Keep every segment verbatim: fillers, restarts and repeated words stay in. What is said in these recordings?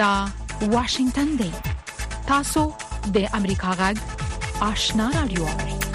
دا واشنگتن دی. تاسو د امریکا غږ آشنا رادیو.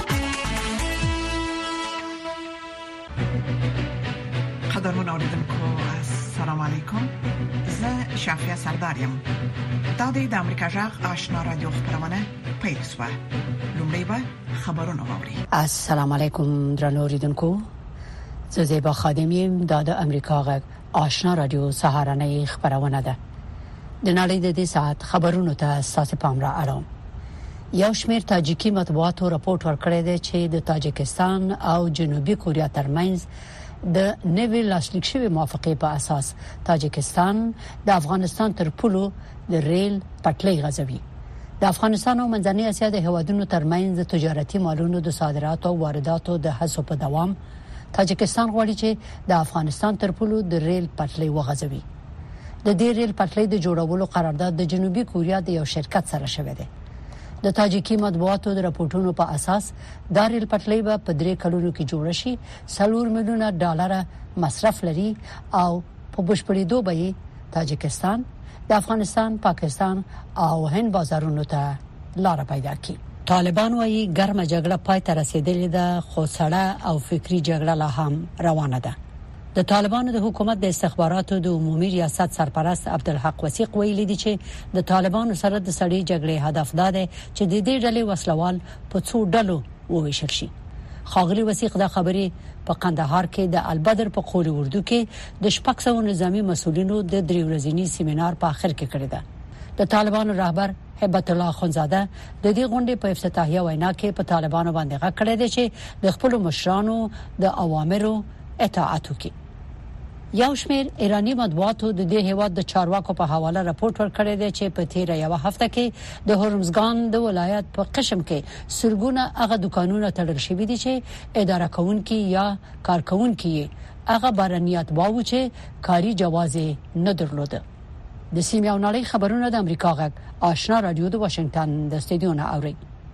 قدرمن اوریدونکو السلام علیکم. زه شافیا سردارم. دا د امریکا غږ آشنا رادیو خبرونه پیل شوه. لومړی به خبرونه واوري. السلام علیکم درنو اوریدونکو. زه زیبا خادمیم. دا د امریکا غږ آشنا رادیو سهارنۍ خبرونه ده. د نړۍ د دې ساعت خبرونو ته تاسو پام را اړوم. یو شمېر تاجیکي مطبوعاتو راپورټ ورکړی دی چې د تاجکستان او جنوبي کوریا ترمنځ د نوې لاسلیک شوی موافقې په اساس تاجکستان د افغانستان تر پولو د ریل پټلۍ غځوي. د افغانستان او منځنۍ اسیا د هیوادونو ترمنځ د تجارتي مالونو د صادراتو او وارداتو د هڅو په دوام تاجکستان غواړي چې د افغانستان تر پولو د ریل پټلۍ وغځوي. د دې ریل پټلۍ د جوړولو قرارداد د جنوبي کوریا د یو شرکت سره شوی دی. د تاجیکي مطبوعاتو د راپورټونو په اساس دا ریل پټلۍ به په درې کلونو کې جوړ شي. څلور میلیونه ډالر مصرف لري او په بشپړېدو به تاجکستان د افغانستان، پاکستان او هند بازارونو ته لار پیدا کړي. طالبان وايي ګرمه جګړه پای ته رسیدلې ده، خو سړه او فکری جګړه لا هم روانه ده. د طالبانو د حکومت د استخباراتو د عمومي ریاست سرپرست عبدالحق وثیق ویلي دی چې د طالبانو سره د سړې جګړې هدف دا دی چې د دې ډلې وسلوال په څو ډلو وویشل شي. خاغلی وثیق دا خبرې په قندهار کې د البدر په قول اردو کې د شپږ سوه نظامی مسولینو د درې ورځني سیمینار په اخر کې کړی ده. د طالبانو رهبر هیبت الله خونزاده د دې غونډې په افتتاحیه وینا کې په طالبانو باندې غږ کړی دی چې د خپل مشرانو د اوامرو اطاعت وکړي. یو شمېر ایرانی مطبوعاتو د دې هیواد د چارواکو په حواله راپورټ ورکړی دی چې په تیر یو هفته کې د هرمزګان د ولایت په قشم کې سرګونه هغه دکانونه تړل شوي دي چې اداره کوونکي یا کارکوونکي هغه بارنیات باو چې کاری جواز نه درلوده. د سیمه او نړۍ خبرونه د امریکا غږ آشنا رادیو د واشنگټن د استودیو نه اوري.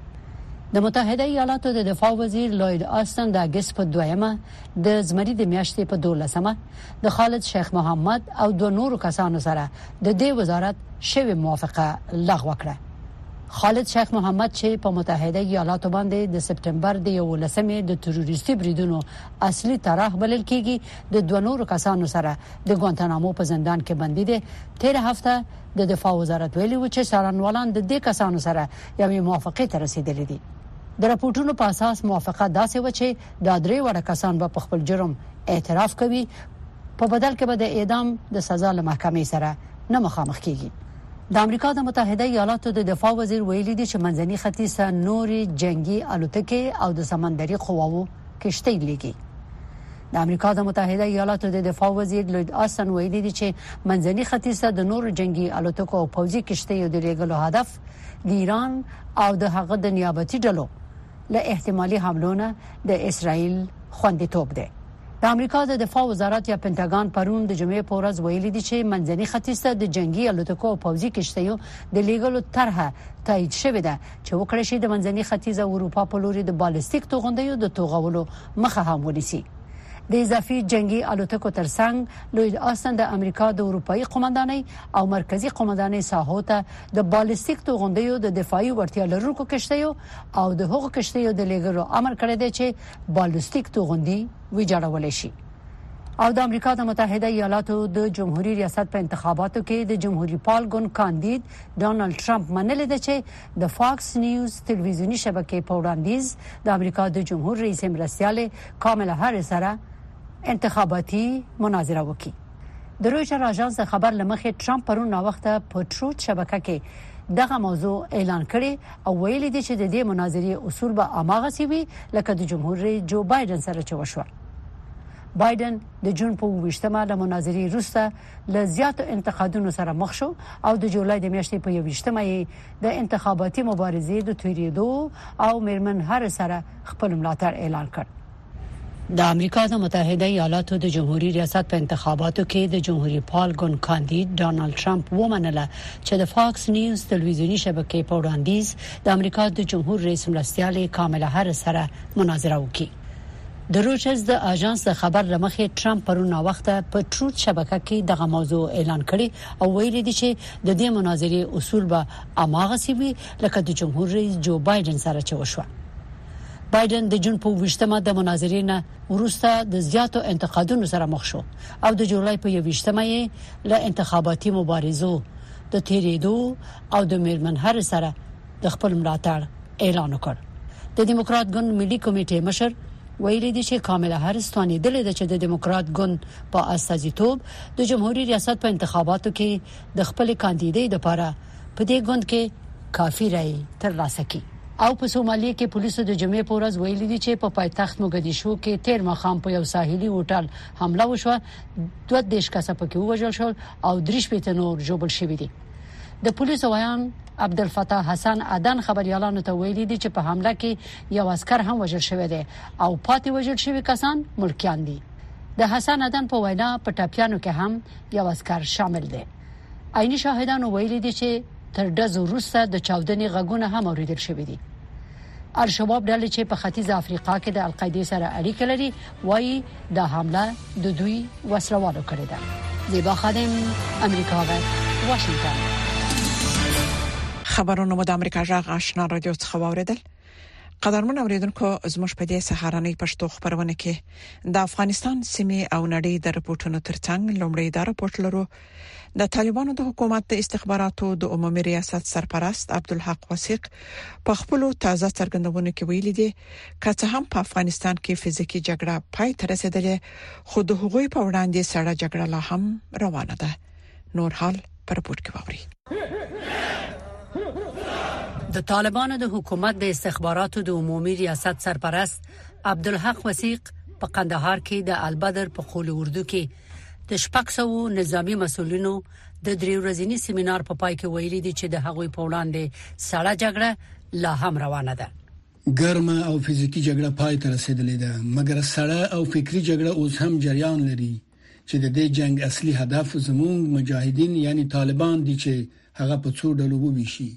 د متحده ایالاتو د دفاع وزیر لوید آستن د اگست په دویمه د زمری د میاشتې په دولسمه د خالد شیخ محمد او دو نورو کسانو سره د دې وزارت شوی موافقه لغوه کړه. خالد شیخ محمد چې په متحده ایالاتو باندې د سپټمبر د یولسمې د تروریستي بریدونو اصلي طرح بلل کېږي، د دو نورو کسانو سره د ګوانتانامو په زندان کې بندي دي. تیر هفته د دفاع وزارت ویلي و چې څارنوالان د دې کسانو سره یوې موافقې ته رسیدلي دي. د راپورټونو په اساس موافقه داسې و چې د درې وړ کسان به په خپل جرم اعتراف کوي، په بدل کې به د اعدام د سزا له محکمې سره نه مخامخ کیږي. د امریکا د متحده ایالاتو د دفاع وزیر ویلي دی چې منځني ختیځ ته نوري جنگي الوتکې او د سمندري قواوو کشتۍ لګي. د امریکا د متحده ایالاتو د دفاع وزیر لوید آستن ویلي دی چې منځني ختیځ ته د نورو جنگي الوتکو او پوځي کشتیو د لېږلو هدف د ایران او د هغه د نیابتي ډلو له احتمالي حملونو د اسرائیل خوندیتوب دی. د امریکا د دفاع وزارت یا پنټاګان پرون د جمعې په ورځ ویلي دی چې منځني ختیځ ته د جنگي الوتکو او پوځي کشتیو د لېږلو طرحه تایید شوې ده چې وکړي شي د منځني ختیځ او اروپا په لوري د بالستیک توغندیو د توغولو مخه هم ونیسي. د اضافي جنگي الوتکو ترڅنګ لوید آستن د امریکا د اروپאי قومندانۍ او مرکزی قومندانۍ ساحو ته د بالستیک توغندیو د دفاعي وړتیا لرونکو کشتیو او د هغو کشتیو د لېږلو امر کړی دی چې بالستیک توغندي ویجاړول شي. او د امریکا د متحده ایالاتو د جمهوریت ریاست په انتخاباتو کې د جمهوریت پال ګون کاندید ډونالد ټرمپ منل دي چې د فاکس نیوز تلویزیونی شبکې په وړاندیز د امریکا د جمهور رئیس مرستیاله کاملا هاریس سره انتخاباتي مناظره وکړي. د رویټر اژانس خبر لمخې ټرمپ پرون نا وخته په ټروت شبکه کې دغه موضوع اعلان کړي او ویلي دي چې د دې مناظرې اصول به اماغه سی وي لکه د جمهور رئیس جو بایدن سره چې وشو. بایدن د جون په ویشتمه له مناظرې وروسته له زیاتو انتقادونو سره مخ شو او د جولای د میاشتې په یوویشتمه د انتخاباتي مبارزې د تیریدو او میرمن هر سره خپل ملاتړ اعلان کړ. د امریکا د متحده ایالاتو د جمهوریت ریاست په انتخاباتو کې د جمهوریت پال ګون کاندید ډونالد ټرمپ ومنله چې د فاکس نیوز تلویزیونی شبکې په وړاندیز د امریکا د جمهور رئیس مرستیاله کاملا هاریس سره مناظره وکړي. د رويټرز د اژانس د خبر لمخې ټرمپ پرونه وخته په ټروت شبکه کې دغه موضوع اعلان کړي او ویلي دي چې د دې مناظرې اصول به اماغه سی وي لکه د جمهور رئیس جو بایدن سره چې وشو. بایدن د جون په وشتمه د مناظرې نه وروسته د زیاتو انتقادونو سره مخ شو او د جولای په یوویشتمه له انتخاباتي مبارزو د تیریدو او د میرمن هر سره د خپل ملاتړ اعلان وکړ. د دیموکرات ګوند ملي کمیټې مشر ویلي دي چې کاملا هریس توانې دلې د چې د دیموکرات ګوند په استازیتوب د جمهوریت ریاست په انتخاباتو کې د خپل کاندیدای لپاره په دې ګوند کې کافي رائے ترلاسه کړي. او په سومالیا کې پولیسو د جمعې په ورځ ویلي دي چې په پایتخت موګدیشو کې تیر مخام په یو ساحلي هوټل حمله وشوه. دوه دیش کسه پکې وژل شول او دریش پته نور جوړ شوی دي. د پولیسو وایان عبدالفتاح حسن عدن خبريالانو ته ویلي دي چې په حمله کې یو عسكر هم وژل شوی دی او پاتې وژل شوی کسان ملکیان دي. د حسن عدن په وینا په ټاپیانو کې هم یو عسكر شامل دی. عیني شاهدانو ویلي دي چې تر ډزو وروسته د چاودنې غږونه هم اوریدل شوی دي. الشباب ډلې چې په ختیځ افریقا کې د القاعده سره اړیکه لري وایي د حمله د دوی وسلوالو کړې ده. زیبا خادم امریکا غږ واشنگټن. خبرونه مو د امریکا جغ آشنا رادیو څخه واوریدل. قدرمن اوریدونکو زموږ په دې سهارنۍ پښتو خبرونه کې د افغانستان سیمه او نړۍ د رپورټونو ترڅنګ لومړی د رپورټ لرو د طالبانو د حکومت د استخباراتو د عمومي ریاست سرپرست عبدالحق وثیق په خپل تازه څرګندونو کې ویلي دي چې هم په افغانستان کې فزیکی جګړه پای ته رسیدلې خو د هغوی په وړاندې سړه جګړه لا هم روانه ده. نور حال پر رپورټ کې ووري. د طالبانو د حکومت د استخباراتو د عمومي ریاست سرپرست عبدالحق وثیق په قندهار کې د البدر په قول اردو کې د شپږسو نظامی مسولینو د درې ورځې سیمینار په پای کې ویلي دي چې د هغوی په وړاندې سړه جګړه لا هم روانه ده. ګرمه او فزیکی جګړه پای ته رسیدلې ده، مګر سړه او فکری جګړه اوس هم جریان لري چې د دې جنگ اصلي هدف زموږ مجاهدین یعنی طالبان دي چې هغه په څو ډلو وویشي.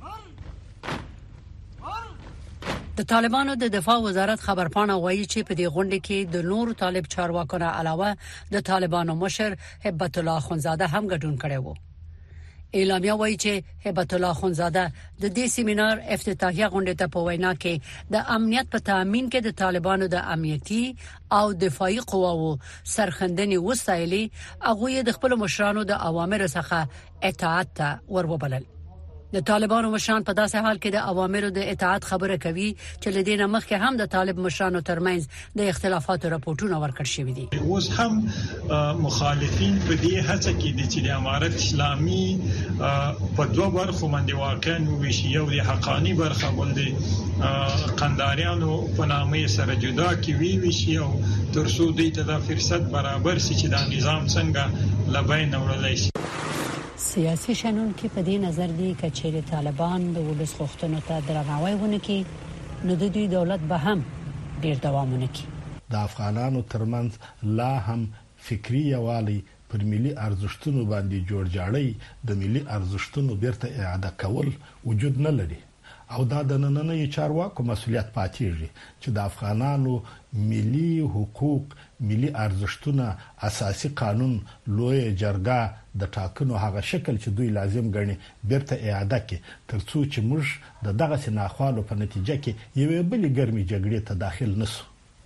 د طالبانو د دفاع وزارت خبرپاڼه وایي چې په دې غونډه کې د نور طالب چارواکو نه علاوه د طالبانو مشر هبت الله خونزاده هم ګډون کړی و. اعلامیه وایي چې هبت الله خونزاده د دې سیمینار افتتاحیه غونډه ته په وینا کې د امنیت په تامین کې د طالبانو د امنیتي او دفاعي قواو سرخندنې وسایلې هغه د خپل مشرانو د اوامر څخه اطاعت ته وروبلل. د طالبانو مشران په داسې حال کې د اوامرو د اطاعت خبره کوي چې لدينا مخکې هم د طالب مشرانو ترمنځ د اختلافاتو راپورټونه ورکړ شوې دي. اوس هم مخالفین په دې هڅه کې دي چې د امارت اسلامي په دوه برخو باندې واقع نوویشي، یو د حقانی برخه باندې قنداریانو په نامه سره جدا کی وی ویشي او ترڅو دوی ته د فرصت برابر شي چې د نظام څنګه لبین وړلای شي. سیاسي شنون کې په دې نظر دي چې چیرې طالبان د ولس غوښتنو ته درناوی ونه کړي نو د دوی دولت به هم ډیر دوام ونه کړي. د افغانانو ترمنځ لا هم فکری یووالی پر ملي ارزښتونو باندې جوړ جاړی د ملي ارزښتونو بیرته اعاده کول وجود نه لري او دا د نننۍ چارواکو مسؤلیت پاتېږي چې د افغانانو ملي حقوق، ملي ارزښتونه، اساسي قانون، لوی جرګه د ټاکنو هغه شکل چې دوی لازم ګڼي بیرته اعاده کړي ترڅو چې موږ د دغه سناخوالو په نتیجه کې یوې بلې ګرمي جګړې ته داخل نشو.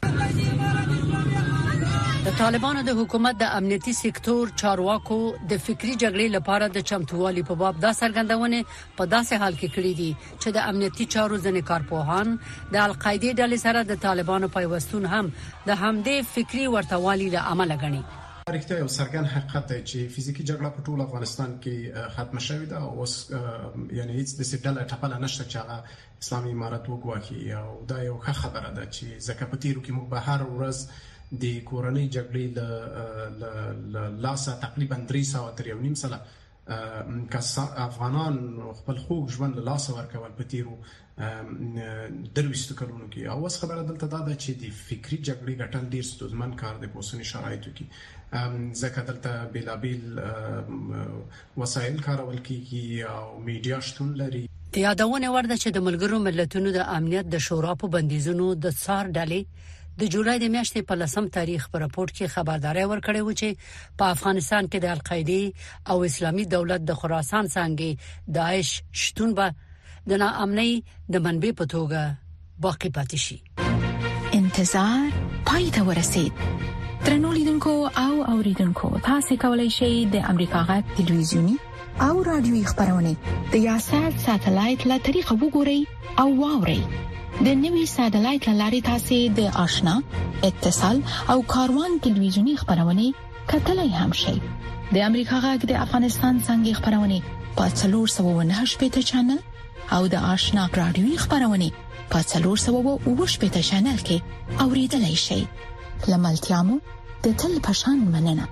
د طالبانو د حکومت د امنیتي سکتور چارواکو د فکری جګړې لپاره د چمتووالي په باب دا څرګندونه په داسې حال کې کړې دي چې د امنیتي چارو ځنې کارپوهان د القاعده ډلې سره د طالبانو پیوستون هم د همدې فکری ورتوالي له امله غني. رښتیا یو څرګند حقیقت دی چې فزیکی جګړه په ټول افغانستان کې ختم شوې ده او یعنی هیڅ د سټل ټاپل نشته چې هغه اسلامي امارت وګواکي او دا یو ښه خبره ده چې ځکه په تیرو کې موږ به هر ورځ د کورنۍ جګړې ل لاسه تقریبا درې سوه تر یو نیم سله افغانان خپل خوږ ژوند له لاسه ورکول په تیرو درويستو کلونو کې. او اوس خبره دلته دا ده چې د فکری جګړې ګټل ډیر ستونزمن کار دی په اوسني شرایطو کې ځکه دلته بیلابیل وسایل کارول کیږي او میډیا شتون لري. یادونه ورده چې د ملګرو ملتونو د امنیت د شورا په بندیزونو د څار ډلې د جولای د میاشتې په لسم تاریخ په راپور کې خبرداري ورکړې و چې په افغانستان کې د القاعده او اسلامي دولت د خراسان څنګه داعش شتون به د ناامنۍ د منبع په توګه باقی پاتې شي. انتظار پای ته ورسید. ترنو لیدونکو او اوریدونکو تاسو کولی شئ د امریکا غږ ټلویزیونی او رادیوي خبرونه د یاشر ساتلایت له طریقو وګورئ او واورئ. د نوي ساتلایت لارې تاسو د آشنا اتصال او کاروان ټلویزیونی خبرونه کتلای هم شئ. د امریکا غږ د افغانستان څنګه خبرونه په څلور سوه او نهه شپږ چینل او د آشنا رادیوي خبرونه په څلور سوه او اووه شپږ چینل کې اوریدلای شئ. لملتيامو د تل پشان مننه.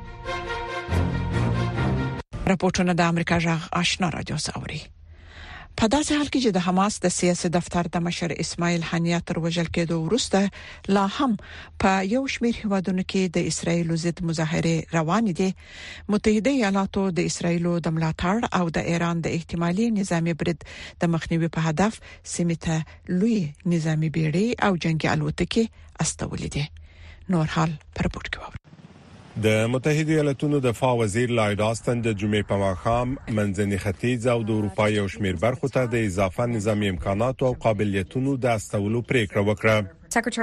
راپورټونه د امریکا جغ آشنا رادیو ساوري. په داسې حال کې چې د حماس د سیاسي دفتر د مشر اسماعیل هنیه تر وژل کېدو وروسته لا هم په یو شمېر هیوادونو کې د اسرایل ضد مظاهره روان دي، متحده ایالاتو د اسرایل د ملاتړ او د ایران د احتمالي نظامی برید د مخنیوي په هدف سیمه لوی نظامی بیړۍ او جنگي الوتکې استولې دي. نور حال پر راپورټ کوي. د متحده ایالاتونو دفاع وزیر لایډ آستن د جمعې په ماښام منځني ختیځ او د اروپا یو شمېر برخو ته د اضافه نظامی امکاناتو او قابلیتونو د استولو پریکړه وکړه.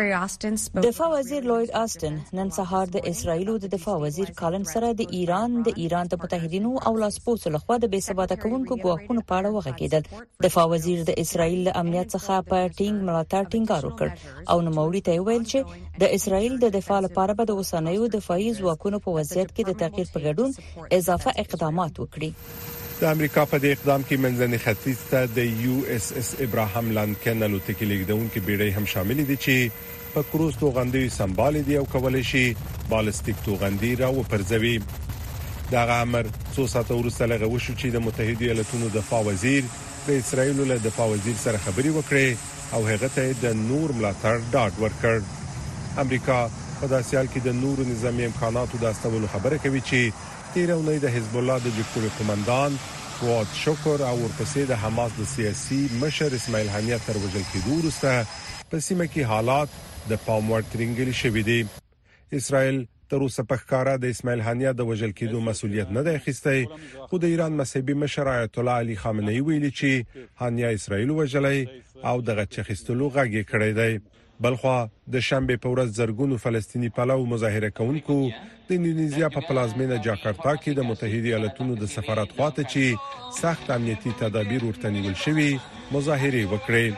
دفاع وزیر لوید آستن نن سهار د اسرایل د دفاع وزیر کالن سره د ایران د ایران د متحدینو او لاسپوڅو لخوا د بې ثباته کوونکو ګواښونو په اړه وغږیدل. دفاع وزیر د اسرایل له امنیت څخه په ټینګ ملاتړ ټینګار وکړ او نوموړي ته ویل چې د اسرایل د دفاع لپاره به د اوسنیو دفاعي ځواکونو په وضعیت کې د تغییر په ګډون اضافه اقدامات وکړي. د امریکا په دې اقدام کې منځني ختیځ ته د یو اس اس ابراهام لینکن الوتکې لیږدونکو بیړۍ هم شامل دي چې په کروز توغندي سمبال دي او کولای شي بالستیک توغندي را وپرځوي. دا امر څو ساعته وروسته لغوه شو چې د متحده ایالاتونو دفاع وزیر د اسرایل له دفاع وزیر سره خبري وکړي او هغه ته د نور ملاتړ ډاډ ورکړ. امریکا په داسې حال کې د نور نظامی امکاناتو د استولو خبره کوي چې تیر اونۍ د حزب الله د جګړې قومندان فواد شکر او ورپسې د حماس د سیاسي مشر اسماعیل هنیه تر وژل کېدو وروسته په سیمه کې حالات د پام وړ ترنګل شوې دي. اسرائیل تر اوسه په ښکارا د اسماعیل هنیه د وژل کېدو مسولیت نه دی اخیستی، خو د ایران مذهبي مشر آیت الله علي خامنه‌ای ویلي چې هنیه اسرائیل وژلای او دغه چخستلو غږی کړی دی. بلخوا د شنبه په ورځ زرګونو فلسطینی پلو مظاهره کوونکو د انډونیزیا په پلازمینه جاکارتا کې د متحده ایالاتونو د سفارت خواته چې سخت امنیتي تدابیر ورته نیول شوي مظاهره وکړي.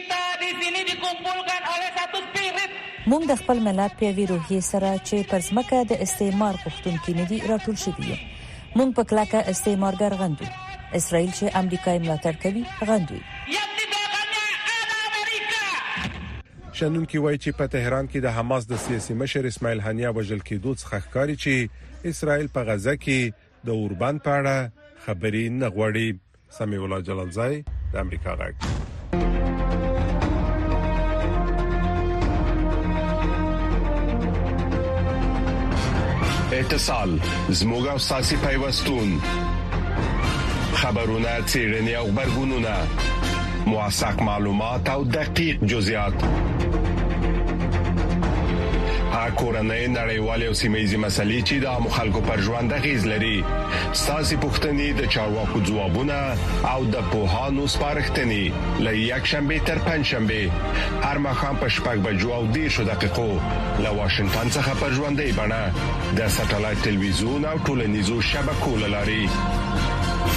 موږ د خپل ملت په ویروهي سره چې پرځمکه د استعمار پښتونکي نه دي راټول شوي. موږ په کلاکه استعمارګر غندو. اسرائیل چې امریکای ملاتړ کوي غندوي. شنونکي وایي چې په تهران کې د حماس د سیاسي مشر اسماعیل هنیه وژل کېدو څخه ښکاري چې اسرائیل په غزه کې د اوربند په اړه خبري نه غواړي. سمیع الله جلالزای د امریکا غږ. اتصال زموږ او ساسي پیوستون خبرونه چیرنی او خبرګونونه موثق معلومات او دقیق جزئیات کورنۍ نړیوالې او سیمه‌یزې مسلې چې د مخالکو پر ژوند غیز لري. ساسي پښتني د چارواکو ځوابونه او د پوهانو سپارښتنې له یک شنبه تر پنځ شنبه هر مخام په شپږ بجو او دیرشو دقیقو له واشنگټن څخه پر ژوندۍ بڼه د ساتلایت ټلویزیون او ټولنیزو شبکو لاري.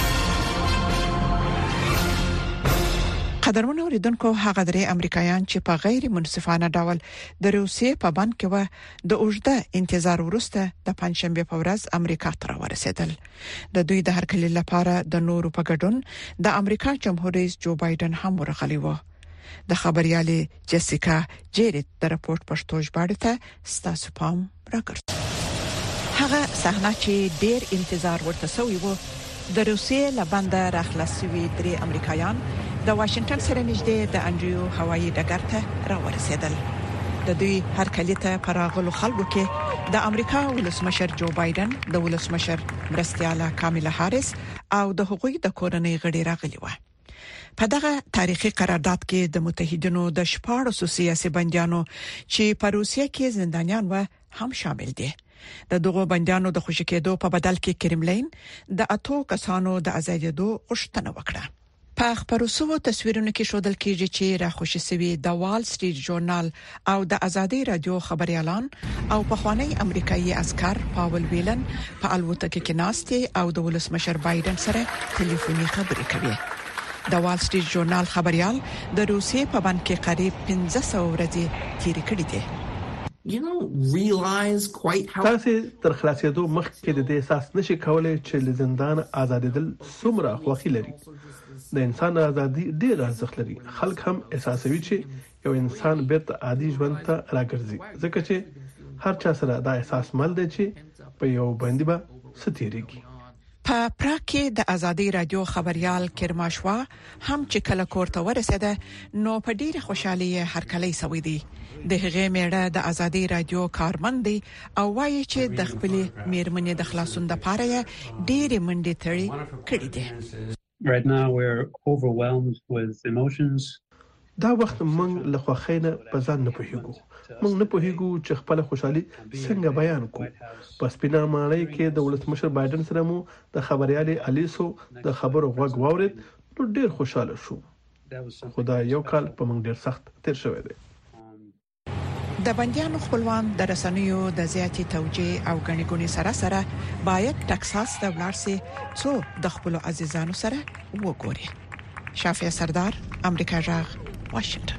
قدرمن اوریدونکو، هغه درې امریکایان چې په غیر منصفانه ډول د روسیې په بند کې و د اوږده انتظار وروسته د پنځشنبه په ورځ امریکا ته ورسېدل. د دوی د هرکلي لپاره د نورو په ګډون د امریکا جمهور رئیس جو بایدن هم ورغلی و. د خبريالي جیسیکا جیریت د راپورټ پښتو ژباړه ته ستاسو پام راکړ. هغه صحنه چې ډیر انتظار ورته سوی و د روسیې لبنده راخلاصوي درې امریکایان د واشنگټن سره نږدې د انډریو هوایي ډګر ته راورسېدل. د دوی هرکلي ته پراغلو خلکو کې د امریکا ولسمشر جو بایدن، د ولسمشر مرستياله کاملا هاریس او د حقوقي د کورنۍ غړي راغلي و. په دغه تاریخي قرارداد کې د متحدینو د شپږ سیاسي بنديانو چې په روسیه کې زندانیان و هم شامل دي. د دغو بنديانو د خوشی کېدو په بدل کې کرملین د اتو کسانو د ازادېدو غوښتنه وکړه. په خبرو تصویرونو کې شودل کېږي چې راخوشي سوي د وال سټریټ ژورنال او د ازادي رادیو خبريالان او په خوانی امریکایي عسكر پاول ویلن په الوتکه کې ناستي او د ولسمشر بایدن سره ټلیفوني خبرې کوي. د وال سټریټ ژورنال خبريال د روسیې په باندې کې قریب پنځه سوه ورځې تیرې کړې دي. You don't realize quite how تاسو تر خلاصېدو مخکې د دې احساس نشي کولای چې له زندان آزادېدل څومره خوښي لري. د انسان ازادي ډېر ارزښت لري. خلک هم احساسوي چې یو انسان بیرته عادي ژوند ته راګرځي ځکه چې هر چا سره دا احساس مل دی چې په یو باندې به ستېریږي. په پراګ کې د ازادي رادیو خبريال کرماشوا هم چې کله کوړه ورسېده نو په ډېر خوشحالي هرکلی سوي دي. د هغې میړه د ازادي رادیو کارمند دی او وایي چې د خپل میرمنې د خلاصون لپاره ډېر منډې تړي کړې دي. Right now we're overwhelmed with emotions. دا وخت موږ له خوښۍ نه په ځان نه پوهیږو. موږ نه پوهیږو چې خپل خوشحالي څنګه بیان کړو. په سپینه ماڼۍ کې د ولسمشر بایدن سره مو د خبريالي الیسو د خبرو غوږ واورید نو ډېر خوشاله شو. خدای یو کال په موږ ډېر سخت تیر شوی دی. د بنديانو خپلوان د رسنیو د زیاتې توجیه او غني ګونی سره سره باید ټکساس ته ولاړ شي څو د خپل عزیزانو سره وګوري. شافعه سردار، امریکا جاغ، واشنگټن.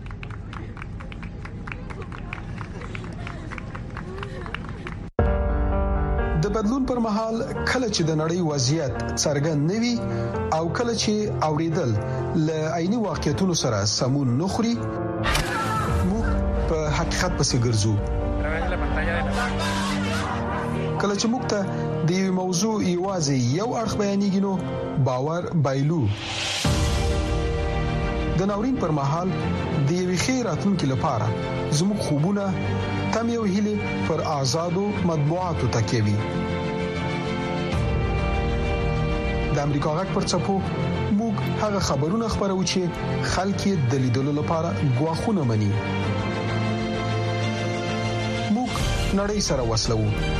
د بدلون پر مهال کله چې د نړۍ وضعیت څرګند نوي او کله چې اوریدل ل عیني واقعیتونو سره سمون نخري موږ په حقیقت پسې ګرځو. کله چې موږ ته د یو موضوع ایوازي یو اړخ بیانېږي نو باور بایلو. د ناورین پر مهال د یوې خیراتونکو لپاره زموږ خوبونه تم یو هیله پر آزادو مطبوعاتو تکوي. د امریکا غږ پر چپو موږ هغه خبرونه خبرو چې خلک د لیدلو لپاره غواخونه مني. موږ نړۍ سره وسلو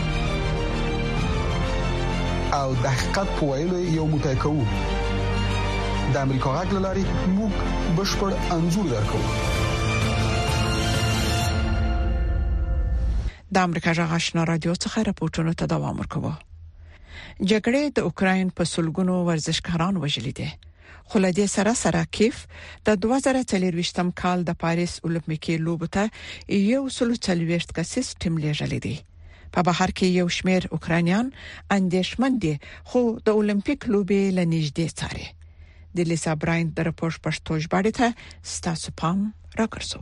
او د حقیقت په ویلو یو موټی کوو. د امریکا غږ لاري موږ بشپړ انځور درکو. د امریکا غږ آشنا رادیو څخه راپورټونه ته دوام ورکوي. جګړه د اوکراین په سلګونو ورزشکاران وژلي دي. خو له دې سره سره کیف د دوه زره څلورويشتم کال د پاریس اولمپیکي لوبو ته یو سل څلويشت کسیز ټیم لېږلی دی. په بهر کې یو شمېر اوکرانیان اندېښمن دي خو د اولمپیک لوبې لنیږدې څاري. د لیسا براین د راپور پښتو ژباړه ته ستاسو پام راکړسو.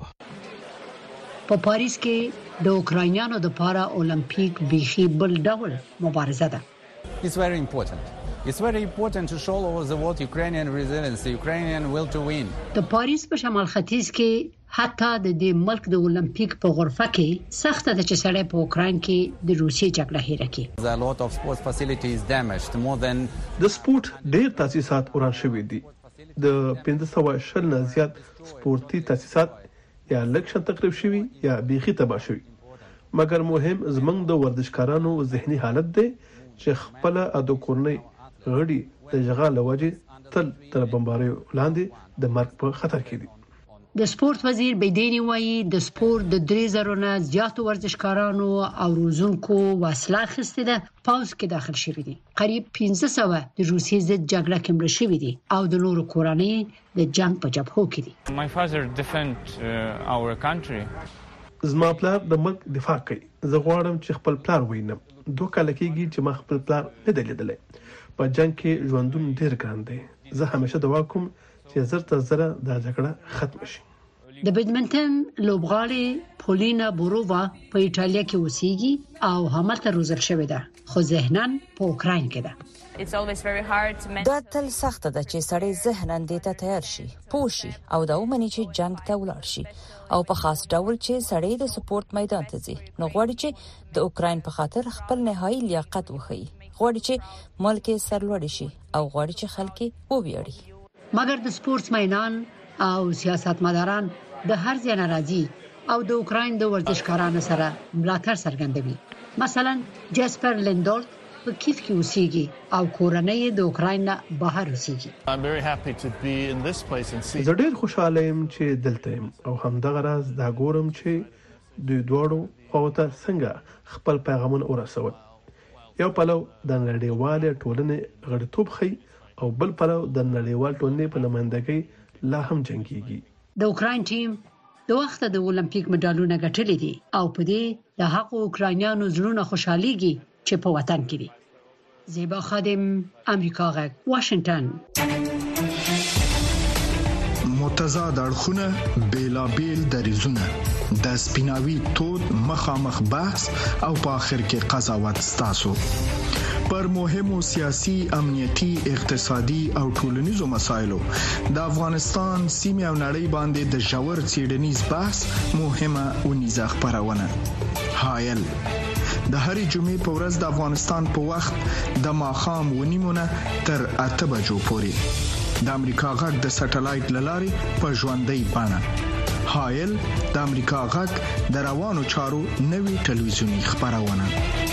په پاریس کې د اوکرانیانو د پارا اولمپیک بيخي بل ډول مبارزه ده. It's very important. It's very important to show all the world Ukrainian resilience, the Ukrainian will to win. د پاریس په شمال ختیځ کې حتی د دې ملک د اولمپیک په غرفه کې سخت د چسړې په اوکران کې د روسي جګړه هېره کی. The lot of sports facilities damaged more than د سپورت ډېر تاسیسات وران شوي دي. د پنځه سوه شل نه زیات سپورتي تاسیسات یا لکشن تقریب شوي یا بيخي تباہ شوي. مګر مهم زمنګ د ورزشکارانو ذهني حالت دی چې خپل اډو کورنۍ غړي د جغاله وجه تل تر بمباریو لاندې د مرګ په خطر کې دي. د سپورت وزیر بيدینی وایي د سپورت د درې زره نه زیاتو ورزشکارانو او روزونکو وسله اخیستې ده پاوز کې داخل شوي دي. قریب پنځه سوه د روسیې ضد جګړه کې مړه شوي دي او د نورو کورنۍ د جنگ په جبهو کې دي. My father defend uh, our country. زما پلار د ملک دفاع کوي. زه غواړم چې خپل پلار وینم. دوه کال کېږي چې ما خپل پلار نه دی لیدلی. په جنگ کې ژوندون ډیر ګران دی. زه همیشه دعا کوم چې زر تر زره دا جګړه ختم شي. د بیډمنټن لوبغاړې پولینا بورووا په ایټالیا کې اوسېږي او همالته روزل شوې ده خو ذهناً په اوکراین کې ده. دا تل سخت ده چې سړی ذهناً دې ته تیار شي پوه شي او دا ومني چې جنگ ته ولاړ شي او په خاص ډول چې سړی د سپورت میدان ته ځي نو غواړي چې د اوکراین په خاطر خپل نهایي لیاقت وښيي غواړي چې ملک یې سرلوړی شي او غواړي چې خلک یې وویاړي. مګر د سپورتس مینان او سیاستمداران د هر ځای ناراضي او د اوکرين د ورزشکارانو سره ملاتړ څرګندوي. مثلا جاسپر لیندول په کیف کې اوسېږي او کورنۍ د اوکرين نه بهر اوسېږي. زه ډېر خوشاله یم چې دلته یم او همدغه راز دا ګورم چې دوی دواړو خواته څنګه خپل پیغامونه ورسول. یو پلو د نړیوال ټولنې غړیتوب خي او بل پلو د نړیوال ټولنې په نمائندګۍ لا هم جنگيږي. د اوکرين ټیم د وخت د اولمپیک مډالونه ګټلې دي او په دې د حق اوکرانیانو زړونه خوشاليږي چې په وطن کې دي. زیبا خادم، امریکا غږ، واشنگټن. متضاد اړخونه، بیلابیل دریزونه، د سپیناوي تود مخامخ بحث او په اخر کې قضاوت ستاسو پر مهمو سیاسي، امنیتي، اقتصادي او ټولنیزو مسایلو د افغانستان سیمه او نړۍ باندې د ژور څېړنیز بحث مهمه ونیزه خبرونه. هایل د هرې جمعې په ورځ د افغانستان په وخت د ماښام ونیمونه تر اته بجو پورې د امریکا غږ د سټلایټ لارې په ژوندۍ بڼه. هایل د امریکا غږ د روانو چارو نوي ټلویزیونی خبرونه.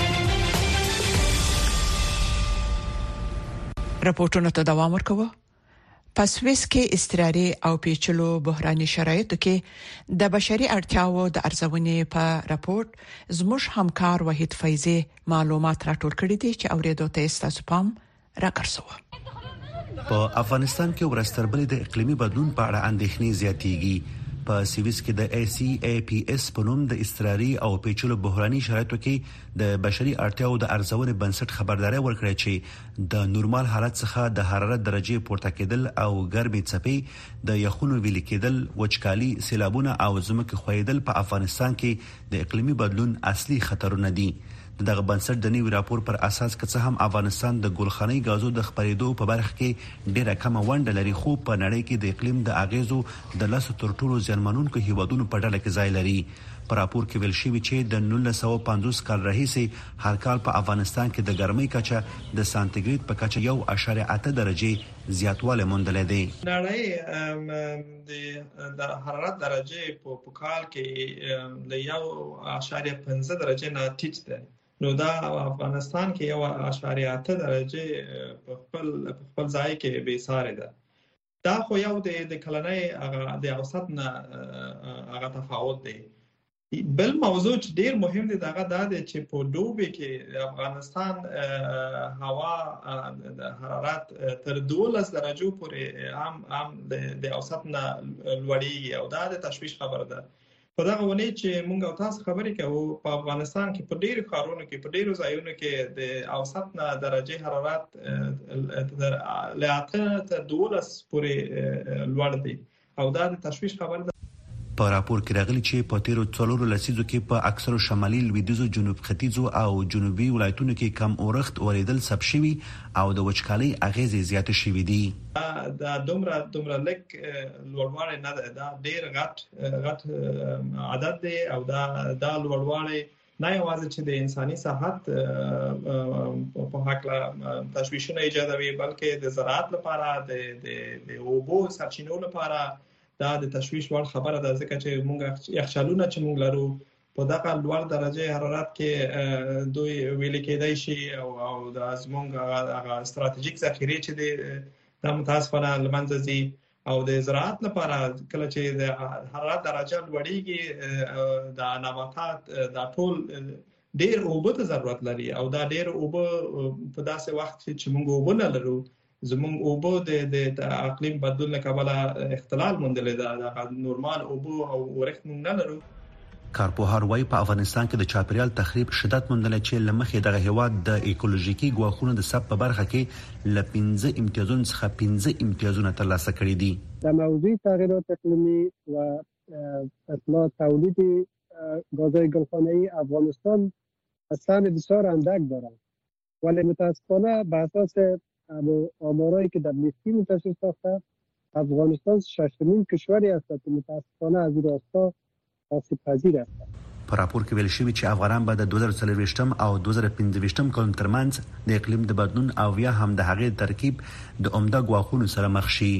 راپورټونه ته دوام ورکوه. په سویس کې استراري او پیچلو بحراني شرایطو کې د بشري اړتیاو د ارزونې په راپورټ زموږ همکار وحید فیضی معلومات راټول کړي دي چې اوریدو ته تاسو پام راکړسوه. په افغانستان کې ورستربلې د اقلیمي بدلون په اړه اندېښنې زیاتېږي. په سویس کې د ای سی ای پی اس په نوم د استراري او پیچلو بحراني شرایطو کې د بشري اړتیاو د ارزونې بنسټ خبرداري ورکړه چې د نورمال حالت څخه د حرارت درجه پورته کېدل او ګرمي څپې د یخونو ویل کېدل، وچکالي، سیلابونه او ځمکې ښویدل په افغانستان کې د اقلیمي بدلون اصلي خطرونه دي. دغه بنسټ د نوي راپور پر اساس که څه هم افغانستان د ګلخاني غازو د خپرېدو په برخه کې ډېره کمه ونډه لري، خو په نړۍ کې د اقلیم د اغیزو د لاسو تر ټولو ځانمنونکو هیوادونو په ډله کې ځای لري. په راپور کې ویل شوی چې د نولس سوه پنځوس کال راهیسې هر کال په افغانستان کې د ګرمۍ کچه د سانتیګریډ په کچه یو اعشاریه اته درجه زیاتوالی موندلی دی. نړۍ د حرارت درجه په کال کې له یو اعشاریه پنځه درجه نه ټیټ دی، نو دا افغانستان کې یو اعشاریه اته درجه په خپل خپل ځای کې بې ساري ده. دا خو یو د کلنۍ د اوسط نه هغه تفاوت دی. بل موضوع چې ډیر مهم دی دغه دا دی چې په دوبي کې افغانستان هوا د حرارت تر دولس درجو پورې عام عام د اوسط نه لوړیږي او دا د تشویش خبره ده. په دغه ونې چې مونږ او تاسو خبرې کوو په افغانستان کې په ډیرو ښارونو کې په ډیرو ځایونو کې د اوسط نه درجه حرارت له اته تر دولس پورې لوړ دی او دا د تشویش خبره ده. په راپور کې راغلي چې په تیرو څلورو لسیزو کې په اکثرو شمالي لویدیځو، جنوب ختیځو او جنوبي ولایتونو کې کم اورښت اوریدل ثبت شوي او د وچکالۍ اغیزې زیاتې شوې دي. دا دومره دومره لږ لوړوالی نه ده، دا ډېر غټ غټ عدد دی او دا دا لوړوالی نه یوازې چې د انساني صحت په هکله تشویشونه ایجادوي بلکې د زراعت لپاره د د اوبو سرچینو لپاره دا د تشویش وړ خبره ده، ځکه چې موږ یخچالونه چې موږ لرو په دغه لوړ درجه حرارت کې دوی ویل کېدای شي او او د زموږ هغه ستراتیژیک ذخیره چې د متاسفانه لمنځه ځي او د زراعت لپاره کله چې د حرارت درجه لوړیږي د نباتات دا ټول ډېر اوبه ته ضرورت لري او دا ډېر اوبه په داسې وخت چې موږ اوبه نه لرو زموږ اوبه د اقلیم بدلون کبله اختلال موندلې ده، د نورمال اوبه او ورښت موږ نه لرو. کارپوهان وايي په افغانستان کې د چاپیریال تخریب شدت موندل چې لمخې دغه هیواد د ایکولوژیکي ګواښونو د سب په برخه کې ل پنځه امتیازونو څخه پنځه امتیازونه ترلاسه کړي دي. د موضوع تغییرات اقلیمی و اصلاح تولید گازهای گلخانه‌ای افغانستان سهم بسیار اندک دارد، ولی متاسفانه به اساس آمارایی که دبلیو سی منتشر ساخته افغانستان ششمین کشوری است که متاسفانه از این راستا آسیب پذیر است. په راپور کې ویل شوی چې افغانان به د دوه زره څلرویشتم او دوه زره پنځویشتم کال ترمنځ د اقلیم د بدلون او یا هم د هغې ترکیب د عمده ګواښونو سره مخ شي.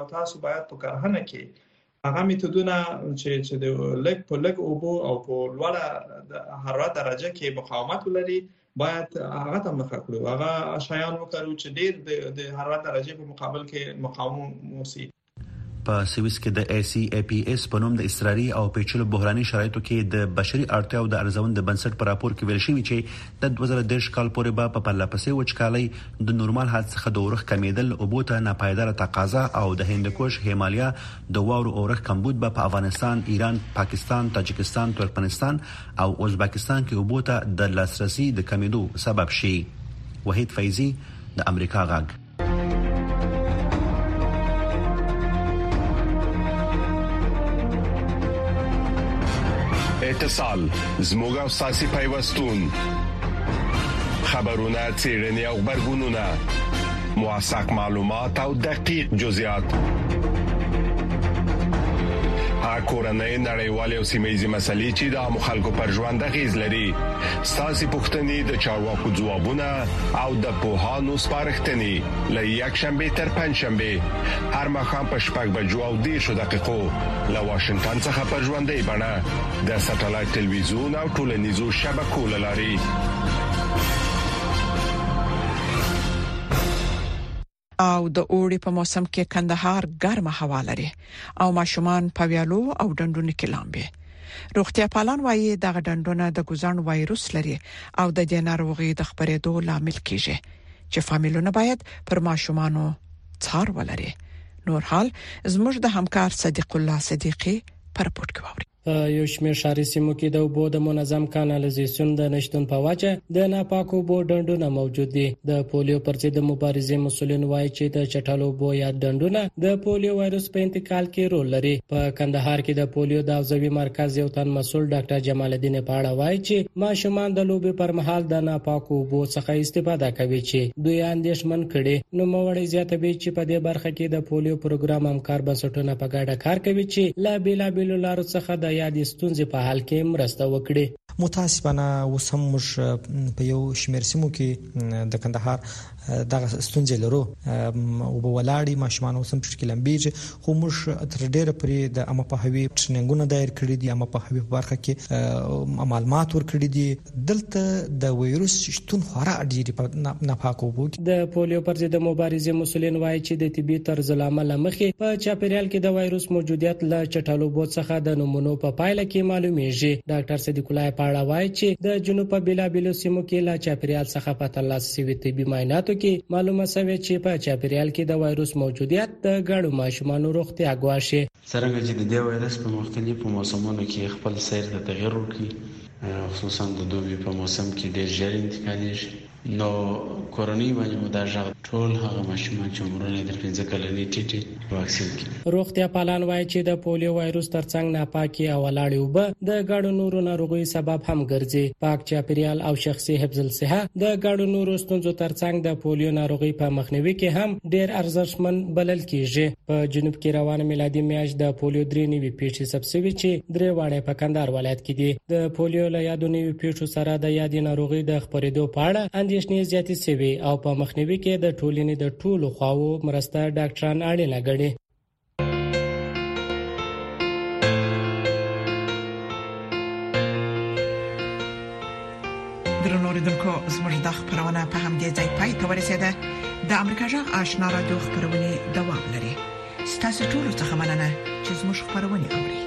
او تاسو باید په کارخانه کې هغه میتودونه چې چې د لګ په لګ او بو او په لوړه د حرارت درجه کې مقاومت ولري باید هغه ته مخه کړو هغه شایان وکړو چې ډیر د حرارت درجه په مقابل کې مقاوم اوسي. په سويس کې د ای سی ای پی اس په نوم د اضطراري او پیچلو بحراني شرایطو کې د بشري اړتیاو د ارزون د بنسټ پر راپور کې ویل شوی چې د دوه زره دېرش کال پورې به په پرلپسې وچکالۍ د نورمال حالت څخه د اورښت کمیدل او بوته ناپایدار تقاضا او د هندوکش هیمالیا د واورو اورښت کمبود به په افغانستان، ایران، پاکستان، تاجکستان، ترکمنستان او ازبکستان کې وبوته د لاسرسي د کمیدو سبب شي. وحید فیضی د امریکا غږ. اتصال زموږ او ساسي پیوستون خبرونه چیرنی او خبرګونونه موثق معلومات او دقیق جزئیات کورنۍ نړیوالې او سیمه‌یزې مسلې چې د مخالکو پر ژوند غیز لري ساسي پښتنې د چارواکو ځوابونه او د پوهانو سپارښتنې لې یک شنبه تر پنځ شنبه هر مخام په شپږ بجو او دېرش دقیقو له واشنگټن څخه پر ژوندۍ بڼه د ساتلایت ټلویزیون او ټولنیزو شبکو لاري او د اوړي په موسم کې کندهار ګرمه هوا لري او ماشومان په ویالو او ډنډونو کې لامبي. روغتیا پالان وايي د ډنډونو د ګوزن وایروس لري او د دې ناروغي د خبرېدو لامل کیږي چې فامیلونه باید پر ماشومانو څار ولري. نور حال زموږ د همکار صدیق الله صدیقي پر پورت کوي. یو شمېر ښاري سیمو کې د اوبو د منظم کانالیزاسیون د نشټون په وجه د ناپاکو اوبو ډنډونه موجود دي. د پولیو پر ضد مبارزې مسولین وایي چې د چټلو اوبو یا ډنډونه د پولیو وایروس په انتقال کې رول لري. په کندهار کې د پولیو د حوزوي مرکز یو تن مسول ډاکټر جمال الدین پاړه وایي چې ماشومان د لوبي پر مهال د ناپاکو اوبو څخه استفاده کوي چې دوی اندېښمن کړي. نو موړی زیاتوي چې په دې برخه کې د پولیو پروګرام همکار بنسټونه په ګډه کار کوي چې لا بیلا بیل لارو څخه د یا د ستونزې په حل کې مرسته وکړي. متاسفانه وسم مش په یو شمېر سیمو کې د کندهار دغه ستونزې لرو او په ولاړی ماشومان وسم چې لمبيږي خو مش تر ډیره پرې د اما په هوی ټریننګونه دایر کړی دي اما په هوی په برخه کې معلومات ور کړی دي دلته د وایروس شتون خورا ډیری په ناپاکو بو. د پولیو پر ضد مبارزې مسولین وایي چې د طبي طرز العمل مخې په چاپیریال کې د وایروس موجودیت له چټلو بو څخه د نمونو په پایله کې معلومیږي. ډاکټر صدیق الله پاړه وایي چې د جنوب په بیلابیلو سیمو کې لا چاپیریال څخه په ترلاسه شوی طبي معایناتو کې معلومه شوه چې په چاپیریال کې د وایروس موجودیت د ګڼو ماشومانو روغتیا ګواښي. څنګه چې د دې وایروس په مختلفو موسمونو کې خپل سیر ته تغیر ورکړي خصوصا د دوبي په موسم کې ډېر ژر انتقالېږي نو کورونی باندې مداجغ ټول هغه ماشومان چې عمرونه د پنځه کلنې ټیټي واکسین کړي. روغتیا پالان وایي چې د پولیو وایروس ترڅنګ ناپاکي او ولاړې اوبه د ګڼو نورو ناروغیو سبب هم ګرځي. پاک چاپیریال او شخصي حفظ الصحه د ګڼو نورو ستونزو ترڅنګ د پولیو ناروغي په مخنیوي کې هم ډېر ارزښتمن بلل کیږي. په جنوب کې روانه میلادي میاشت د پولیو درې نیوي پیښې ثبت شوې چې درې واړه په کندهار ولایت کې دي. د پولیو له یادو نیوي پیښو سره د یادې ناروغي د خبرېدو په اړه اندېښنې زیاتې شوې او په مخنیوي کې د ټولنې د ټولو خواو مرسته ډاکټران اړینه ګڼي. درنو اوریدونکو زموږ د خبرونه په همدې ځای پای ته ورسېده. د امریکا جغ آشنا رادیو خبرونه دوام لري. ستاسو ټول څه مننه چې زموږ خبرونه اوري.